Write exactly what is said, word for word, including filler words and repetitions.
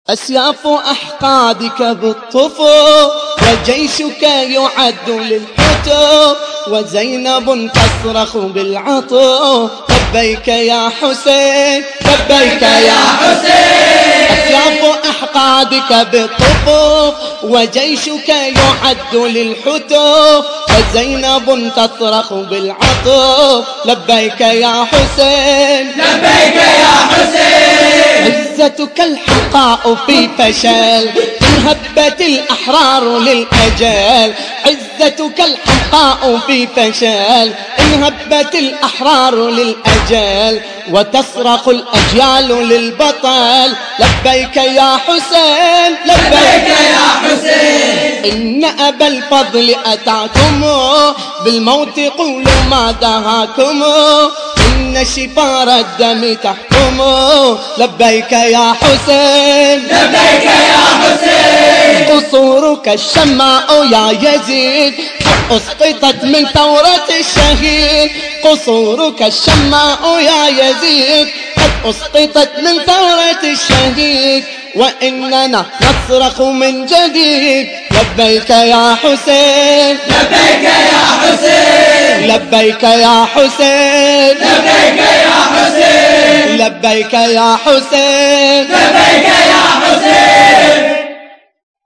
أسياف أحقادك بالطفو وجيشك يعد للحتو وزينب تصرخ بالعطو لبيك يا حسين لبيك يا حسين. أسياف أحقادك بالطفو وجيشك يعد للحتو وزينب تصرخ بالعطو لبيك يا حسين لبيك يا حسين. عزتك الحقاء في فشل إن هبت الأحرار للأجل عزتك الحقاء في فشل إن هبت الأحرار للأجل وتصرخ الأجيال للبطل لبيك يا حسين لبيك يا حسين. إن أبا الفضل أتاكم بالموت قولوا ما دهاكم إن شفار الدم تحكم لبيك يا حسين لبيك يا حسين. قصورك الشماء يا يزيد قد أسقطت من ثورة الشهيد قصورك الشماء يا يزيد قد أسقطت من ثورة الشهيد وإننا نصرخ من جديد لبيك يا حسين لبيك يا حسين. لبيك يا حسين لبيك يا حسين. لبيك يا حسين لبيك يا حسين.